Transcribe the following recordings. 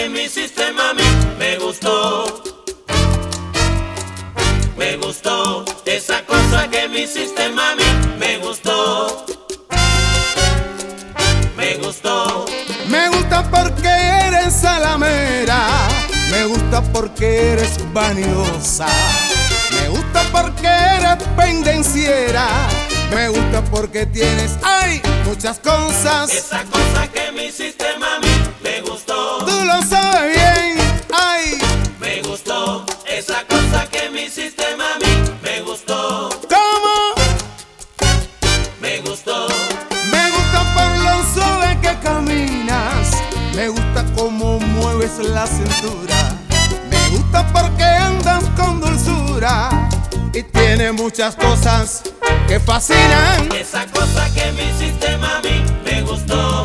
que me hiciste, mami, me gustó. Me gustó, esa cosa que me hiciste, mami, me gustó. Me gustó. Me gusta porque eres salamera, me gusta porque eres vanidosa, me gusta porque eres pendenciera, me gusta porque tienes, ay, muchas cosas. Esa cosa que me hiciste, mami, me gustó. Tú lo sabes bien, ay. Me gustó, esa cosa que me hiciste, mami, me gustó. ¿Cómo? Me gustó. Me gusta por lo suave que caminas, me gusta cómo mueves la cintura, me gusta porque andas con dulzura y tiene muchas cosas que fascinan. Esa cosa que me hiciste, mami, me gustó.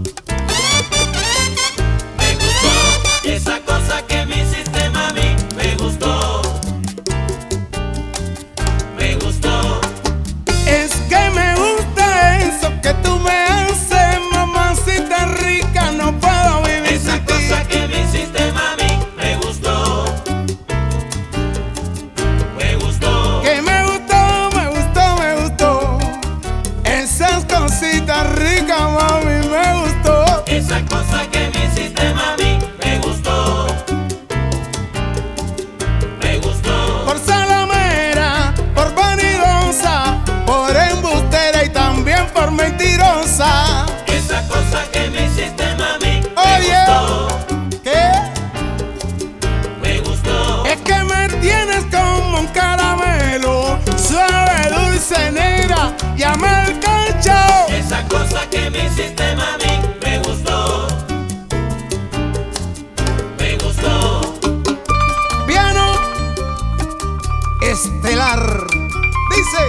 Me gustó, esa cosa que me hiciste, mami, me gustó. Me gustó. Es que me gusta eso que tú me haces, mamacita rica, no puedo vivir Esa sin ti. cosa que me hiciste, mami, me gustó. Me gustó. Que me gustó, me gustó, me gustó. Esas cositas ricas, mami, me gustó. Esa cosa que me hiciste, mami, me gustó. Me gustó. Por salamera, por vanidosa, por embustera y también por mentirosa. Esa cosa que me hiciste, mami, me Oye, gustó. ¿qué? Me gustó. Es que me tienes como un caramelo, suave, dulce, negra, llama el cacho. Esa cosa que me hiciste, mami, me gustó. Me gustó. Piano estelar. Dice.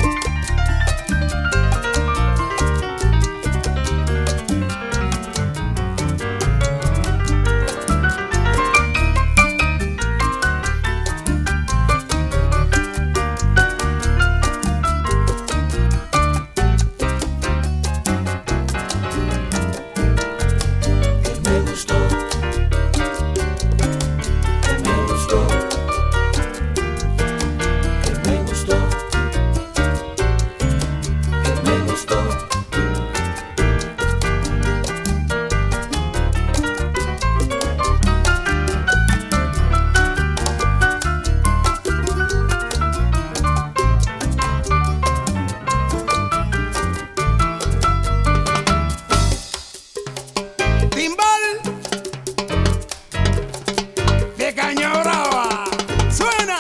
Me gustó. Me gustó. Me gustó. Me gustó. Timbal de caña brava. Suena.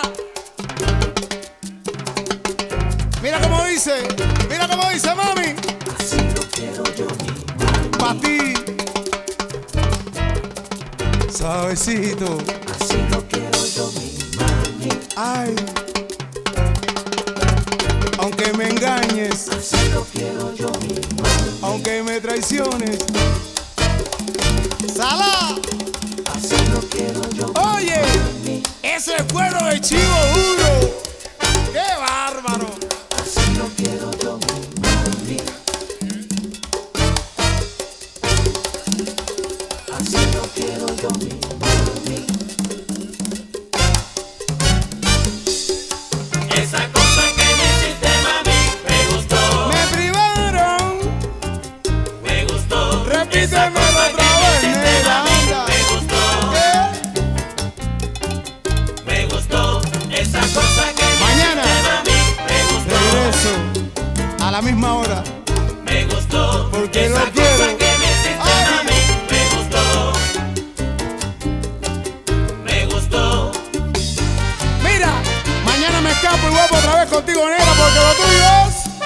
Mira cómo dice, mami. Así lo quiero yo, Pa' ti. Suavecito. así lo quiero yo, mi mami. Ay. Aunque me engañes, Así lo quiero yo, mi mami. aunque me traiciones. ¡Sala! Así lo quiero yo, Oye, eso es cuero de chivo duro. ¡Qué bárbaro! así lo quiero yo, mi mami. Así lo quiero yo, mi mami. Esa cosa que me hiciste, mami, me gustó. Me privaron. Me gustó. Esa Repítemelo cosa otra que me vez, hiciste, nena, mami, anda. me gustó. ¿Qué? Me gustó. Esa cosa que me Mañana hiciste, mami, me gustó. regreso a la misma hora. Me gustó. Porque Esa lo cosa quiero. que me hiciste, Ay. mami, me gustó. Me gustó. Mira, mañana me escapo y vuelvo otra vez contigo, negra, porque lo tuyo es